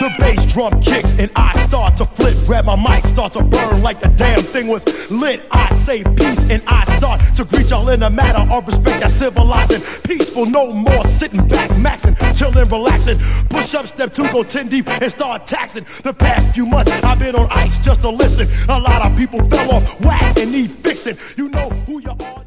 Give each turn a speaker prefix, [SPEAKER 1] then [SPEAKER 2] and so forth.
[SPEAKER 1] The bass drum kicks and I start to flip. Grab my mic, start to burn like the damn thing was lit. I say peace and I start to greet y'all in a matter of respect that's civilizing. Peaceful, no more sitting back, maxing, chilling, relaxing. Push up, step two, go 10 deep and start taxing. The past few months I've been on ice just to listen. A lot of people fell off whack and need fixing. You know who you are.